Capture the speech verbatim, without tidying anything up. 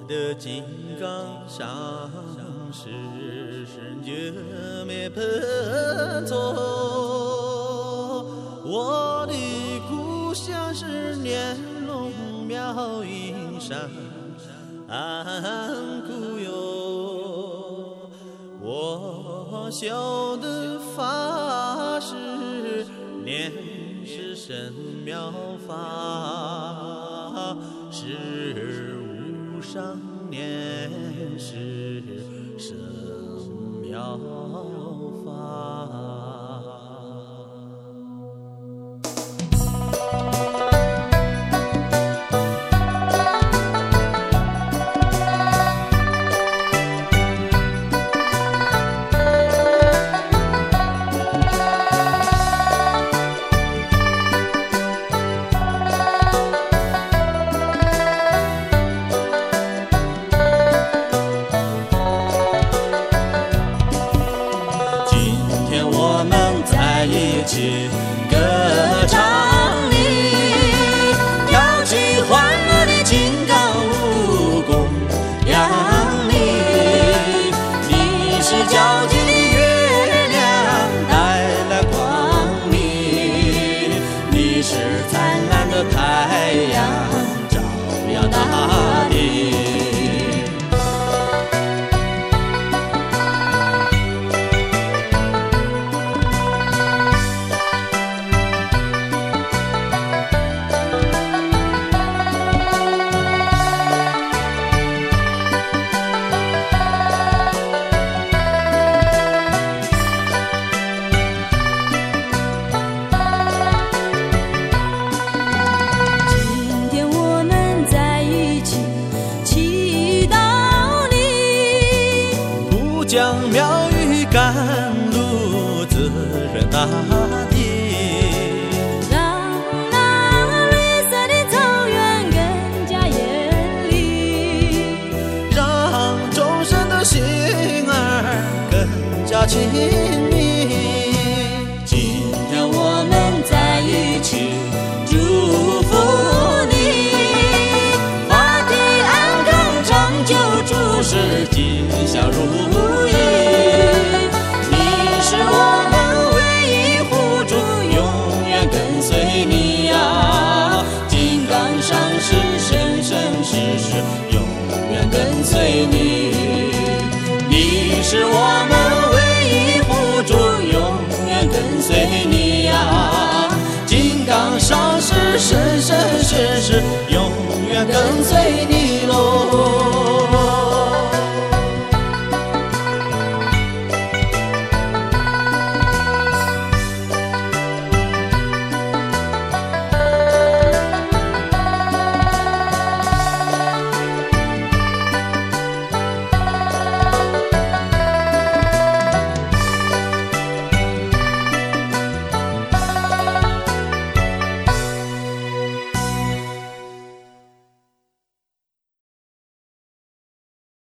的金刚上师是绝灭喷错，我的故乡是年龙庙云山故哟，我修的法是念是神妙法，是无上念是神妙法。一起歌唱你，跳起欢乐的金刚武功扬你，你是皎洁的月亮带来光明，你是灿烂的太阳照耀大地。将妙语甘露滋润大地， 让那绿色的草原更加艳丽， 让众生的心儿更加亲密。 今天我们在一起祝福你，法体安康长久，诸事吉祥如意。你是我们唯一护主，永远跟随你呀！金刚上师生生世世永远跟随你。你是我们唯一护主，永远跟随你呀！金刚上师生生世世永远跟随你。